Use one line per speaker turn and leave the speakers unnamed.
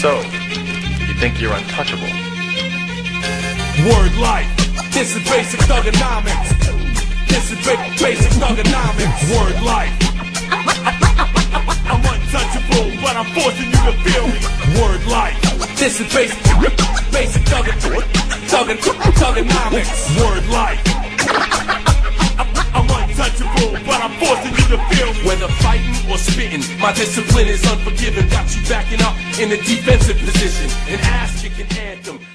So, you think you're untouchable?
Word life. This is basic thugonomics. This is basic thugonomics. Word life. I'm untouchable, but I'm forcing you to feel me. Word life. This is basic thugonomics. Word life. I'm untouchable, but I'm forcing you to feel me. Whether fighting or spitting, my discipline is unforgiving. Got you backing up in a defensive position. An ass-kicking anthem.